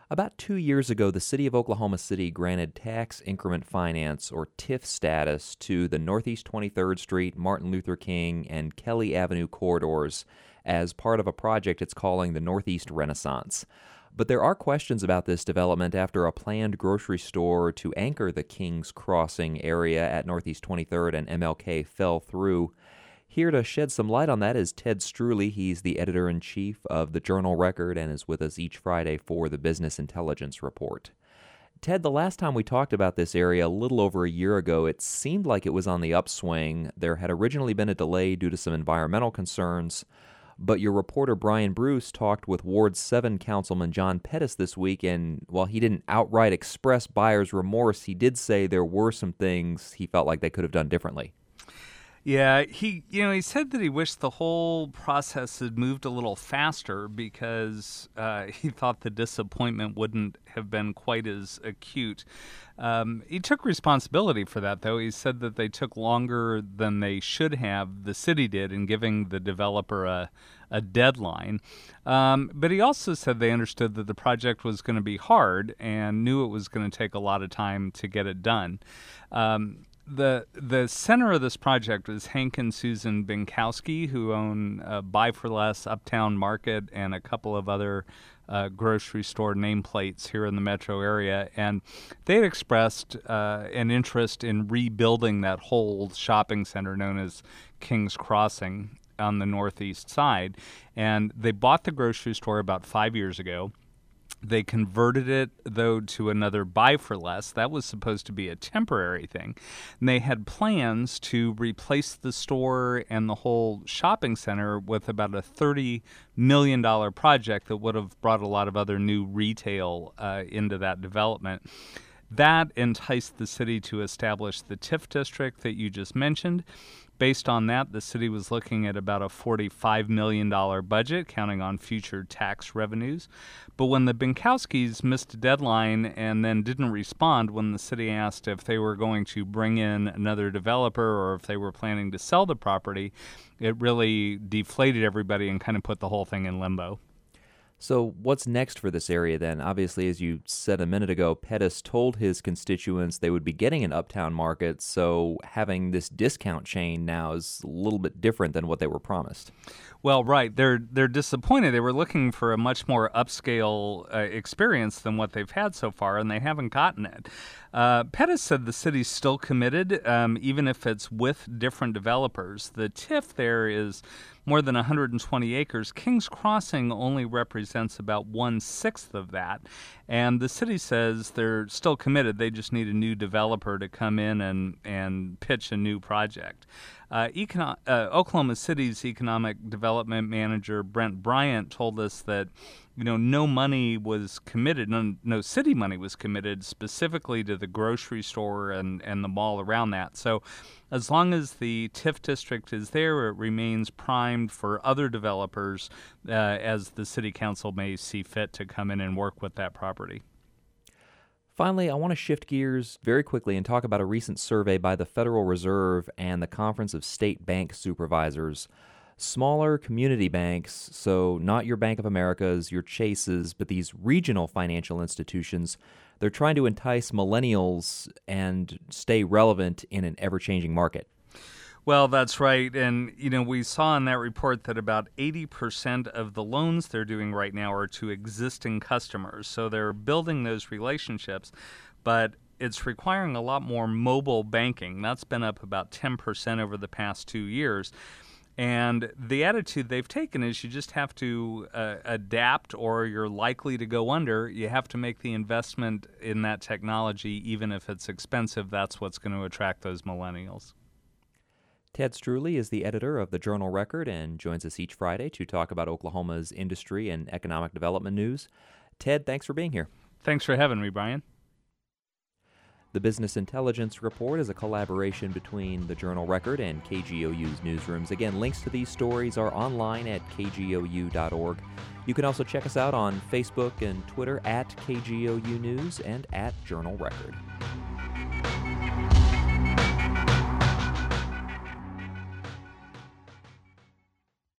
About 2 years ago, the city of Oklahoma City granted tax increment finance, or TIF status, to the Northeast 23rd Street, Martin Luther King, and Kelly Avenue corridors as part of a project it's calling the Northeast Renaissance. But there are questions about this development after a planned grocery store to anchor the King's Crossing area at Northeast 23rd and MLK fell through. Here to shed some light on that is Ted Struley. He's the editor-in-chief of the Journal-Record and is with us each Friday for the Business Intelligence Report. Ted, the last time we talked about this area a little over a year ago, it seemed like it was on the upswing. There had originally been a delay due to some environmental concerns, but your reporter Brian Bruce talked with Ward 7 Councilman John Pettis this week, and while he didn't outright express buyer's remorse, he did say there were some things he felt like they could have done differently. Yeah, he said that he wished the whole process had moved a little faster because he thought the disappointment wouldn't have been quite as acute. He took responsibility for that, though. He said that they took longer than they should have, the city did, in giving the developer a deadline. But he also said they understood that the project was going to be hard and knew it was going to take a lot of time to get it done. The center of this project is Hank and Susan Binkowski, who own Buy for Less, Uptown Market, and a couple of other grocery store nameplates here in the metro area. And they had expressed an interest in rebuilding that whole shopping center known as King's Crossing on the northeast side. And they bought the grocery store about 5 years ago. They converted it, though, to another Buy for Less. That was supposed to be a temporary thing. And they had plans to replace the store and the whole shopping center with about a $30 million project that would have brought a lot of other new retail into that development. That enticed the city to establish the TIF district that you just mentioned. Based on that, the city was looking at about a $45 million budget, counting on future tax revenues. But when the Binkowskis missed a deadline and then didn't respond when the city asked if they were going to bring in another developer or if they were planning to sell the property, it really deflated everybody and kind of put the whole thing in limbo. So what's next for this area then? Obviously, as you said a minute ago, Pettis told his constituents they would be getting an Uptown Market, so having this discount chain now is a little bit different than what they were promised. Well, right. They're disappointed. They were looking for a much more upscale experience than what they've had so far, and they haven't gotten it. Pettis said the city's still committed, even if it's with different developers. The TIF there is more than 120 acres. King's Crossing only represents about 1/6 of that. And the city says they're still committed. They just need a new developer to come in and pitch a new project. Oklahoma City's economic development manager, Brent Bryant, told us that no money was committed, no city money was committed specifically to the grocery store and the mall around that. So as long as the TIF district is there, it remains primed for other developers as the city council may see fit to come in and work with that property. Finally, I want to shift gears very quickly and talk about a recent survey by the Federal Reserve and the Conference of State Bank Supervisors. Smaller community banks, so not your Bank of America's, your Chases, but these regional financial institutions, they're trying to entice millennials and stay relevant in an ever-changing market. Well, that's right. And, we saw in that report that about 80% of the loans they're doing right now are to existing customers. So they're building those relationships, but it's requiring a lot more mobile banking. That's been up about 10% over the past 2 years. And the attitude they've taken is you just have to adapt or you're likely to go under. You have to make the investment in that technology, even if it's expensive. That's what's going to attract those millennials. Ted Struley is the editor of the Journal-Record and joins us each Friday to talk about Oklahoma's industry and economic development news. Ted, thanks for being here. Thanks for having me, Brian. The Business Intelligence Report is a collaboration between the Journal-Record and KGOU's newsrooms. Again, links to these stories are online at kgou.org. You can also check us out on Facebook and Twitter at KGOU News and at Journal-Record.